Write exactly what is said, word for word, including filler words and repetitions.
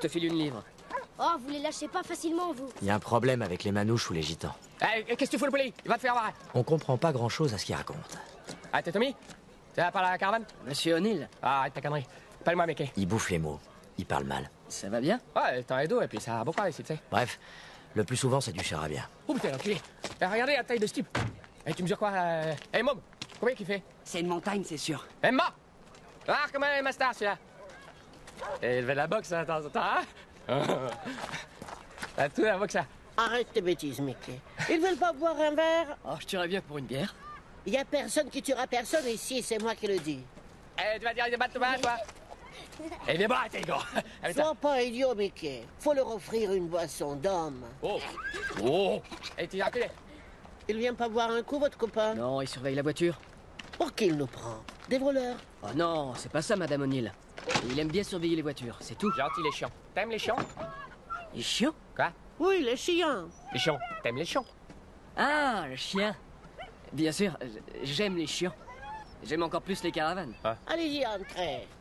te file une livre. Oh, vous les lâchez pas facilement, vous. Il y a un problème avec les manouches ou les gitans. Eh, qu'est-ce que tu fous le poli? Il va te faire voir. On comprend pas grand-chose à ce qu'ils racontent. Ah, t'es Tommy? Tu vas par la caravane? Monsieur O'Neill, Ah, arrête ta connerie. Appelle-moi Mickey. Ils bouffent les mots. Ils parlent mal. ça va bien? Ouais, t'en es dos et puis ça a beaucoup ici, tu sais. Bref, le plus souvent, c'est du charabia. Oh putain, l'enculé. Eh, regardez la taille de ce type. Eh, tu mesures quoi, là? Eh, Mob, combien qu'il fait? C'est une montagne, c'est sûr. Emma! Ah, comment est ma star, celui-là? Et il fait de la boxe, hein, de temps en temps, hein? Ah, tout la boxe, ça. Arrête tes bêtises, Mickey. Ils veulent pas boire un verre? Oh, je tuerais bien pour une bière. Il y a personne qui tuera personne ici, c'est moi qui le dis. Eh, tu vas dire des battes, toi, toi? Eh, viens boire, t'es gars. Allez, Sois pas idiot, Mickey. Faut leur offrir une boisson d'homme. Oh! Oh! Eh, tu enculé. Il vient pas boire un coup, votre copain? Non, il surveille la voiture. Pour qui il nous prend? Des voleurs? Oh non, c'est pas ça, Madame O'Neill. Il aime bien surveiller les voitures, c'est tout. Gentil, les chiens. T'aimes les chiens? Les chiens? Quoi? Oui, les chiens. Les chiens. T'aimes les chiens? Ah, le chien. Bien sûr, j'aime les chiens. J'aime encore plus les caravanes. Allez-y, entrez.